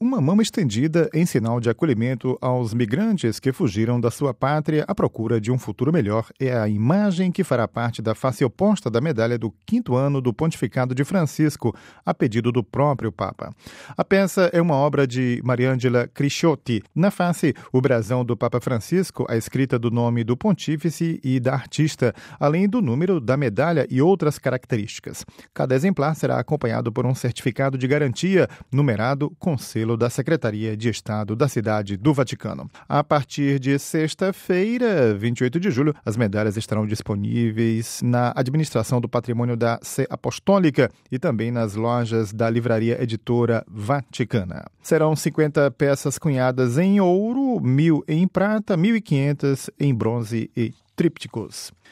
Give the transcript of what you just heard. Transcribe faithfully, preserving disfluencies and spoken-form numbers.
Uma mão estendida em sinal de acolhimento aos migrantes que fugiram da sua pátria à procura de um futuro melhor é a imagem que fará parte da face oposta da medalha do quinto ano do Pontificado de Francisco, a pedido do próprio Papa. A peça é uma obra de Mariangela Crisciotti. Na face, o brasão do Papa Francisco, a escrita do nome do pontífice e da artista, além do número da medalha e outras características. Cada exemplar será acompanhado por um certificado de garantia numerado com selo da Secretaria de Estado da Cidade do Vaticano. A partir de sexta-feira, vinte e oito de julho, as medalhas estarão disponíveis na administração do patrimônio da Sé Apostólica e também nas lojas da Livraria Editora Vaticana. Serão cinquenta peças cunhadas em ouro, mil em prata, mil e quinhentas em bronze e trípticos.